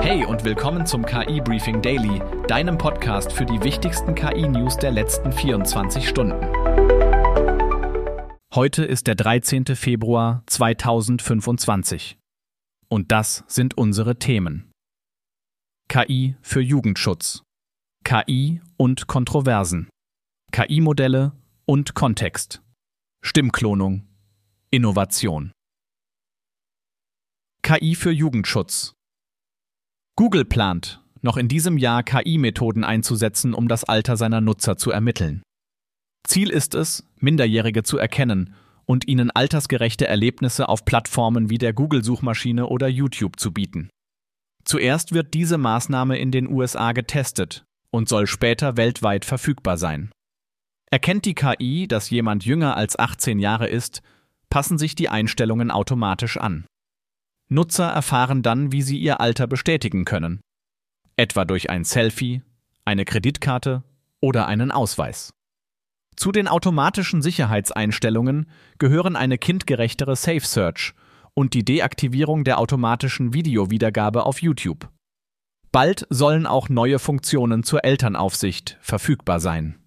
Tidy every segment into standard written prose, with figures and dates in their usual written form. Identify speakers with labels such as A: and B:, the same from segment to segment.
A: Hey und willkommen zum KI Briefing Daily, deinem Podcast für die wichtigsten KI-News der letzten 24 Stunden. Heute ist der 13. Februar 2025. Und das sind unsere Themen. KI für Jugendschutz, KI und Kontroversen, KI-Modelle und Kontext, Stimmklonung, Innovation. KI für Jugendschutz. Google plant, noch in diesem Jahr KI-Methoden einzusetzen, um das Alter seiner Nutzer zu ermitteln. Ziel ist es, Minderjährige zu erkennen und ihnen altersgerechte Erlebnisse auf Plattformen wie der Google-Suchmaschine oder YouTube zu bieten. Zuerst wird diese Maßnahme in den USA getestet und soll später weltweit verfügbar sein. Erkennt die KI, dass jemand jünger als 18 Jahre ist, passen sich die Einstellungen automatisch an. Nutzer erfahren dann, wie sie ihr Alter bestätigen können, etwa durch ein Selfie, eine Kreditkarte oder einen Ausweis. Zu den automatischen Sicherheitseinstellungen gehören eine kindgerechtere Safe Search und die Deaktivierung der automatischen Videowiedergabe auf YouTube. Bald sollen auch neue Funktionen zur Elternaufsicht verfügbar sein.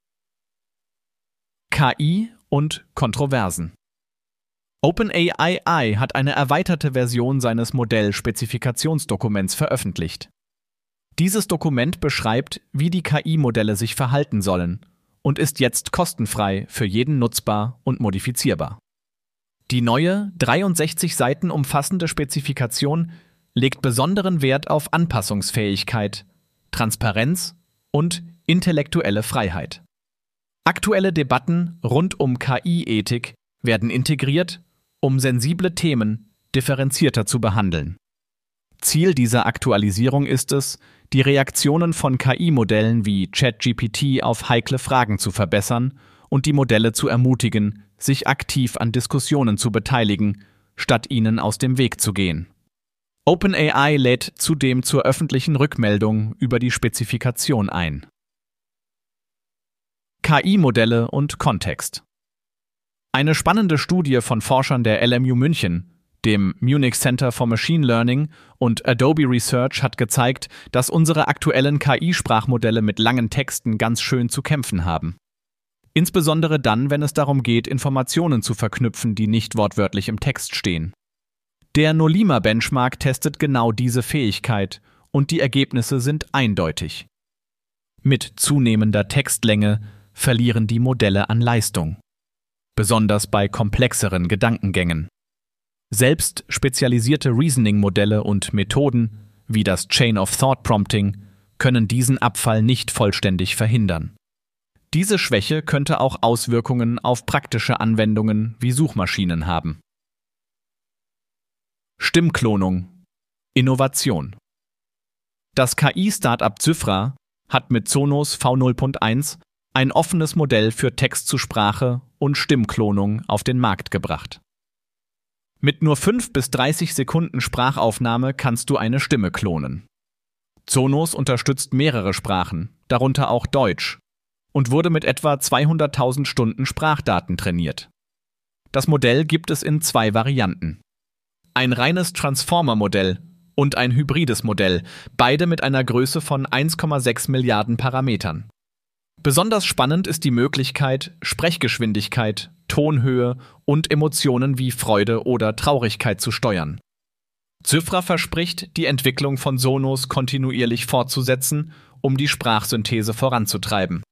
A: KI und Kontroversen. OpenAI hat eine erweiterte Version seines Modellspezifikationsdokuments veröffentlicht. Dieses Dokument beschreibt, wie die KI-Modelle sich verhalten sollen und ist jetzt kostenfrei für jeden nutzbar und modifizierbar. Die neue, 63 Seiten umfassende Spezifikation legt besonderen Wert auf Anpassungsfähigkeit, Transparenz und intellektuelle Freiheit. Aktuelle Debatten rund um KI-Ethik werden integriert, um sensible Themen differenzierter zu behandeln. Ziel dieser Aktualisierung ist es, die Reaktionen von KI-Modellen wie ChatGPT auf heikle Fragen zu verbessern und die Modelle zu ermutigen, sich aktiv an Diskussionen zu beteiligen, statt ihnen aus dem Weg zu gehen. OpenAI lädt zudem zur öffentlichen Rückmeldung über die Spezifikation ein. KI-Modelle und Kontext. Eine spannende Studie von Forschern der LMU München, dem Munich Center for Machine Learning und Adobe Research hat gezeigt, dass unsere aktuellen KI-Sprachmodelle mit langen Texten ganz schön zu kämpfen haben. Insbesondere dann, wenn es darum geht, Informationen zu verknüpfen, die nicht wortwörtlich im Text stehen. Der Nolima-Benchmark testet genau diese Fähigkeit und die Ergebnisse sind eindeutig. Mit zunehmender Textlänge verlieren die Modelle an Leistung. Besonders bei komplexeren Gedankengängen. Selbst spezialisierte Reasoning-Modelle und Methoden, wie das Chain-of-Thought-Prompting, können diesen Abfall nicht vollständig verhindern. Diese Schwäche könnte auch Auswirkungen auf praktische Anwendungen wie Suchmaschinen haben. Stimmklonung. Innovation. Das KI-Startup Cyfra hat mit Sonos V0.1 ein offenes Modell für Text-zu-Sprache und Stimmklonung auf den Markt gebracht. Mit nur 5 bis 30 Sekunden Sprachaufnahme kannst du eine Stimme klonen. Sonos unterstützt mehrere Sprachen, darunter auch Deutsch, und wurde mit etwa 200.000 Stunden Sprachdaten trainiert. Das Modell gibt es in 2 Varianten. Ein reines Transformer-Modell und ein hybrides Modell, beide mit einer Größe von 1,6 Milliarden Parametern. Besonders spannend ist die Möglichkeit, Sprechgeschwindigkeit, Tonhöhe und Emotionen wie Freude oder Traurigkeit zu steuern. Cyfra verspricht, die Entwicklung von Sonos kontinuierlich fortzusetzen, um die Sprachsynthese voranzutreiben.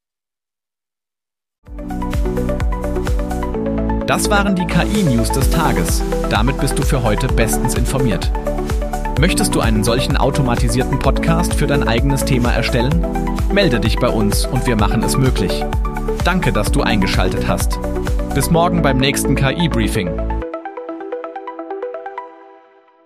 A: Das waren die KI-News des Tages. Damit bist du für heute bestens informiert. Möchtest du einen solchen automatisierten Podcast für dein eigenes Thema erstellen? Melde dich bei uns und wir machen es möglich. Danke, dass du eingeschaltet hast. Bis morgen beim nächsten KI-Briefing.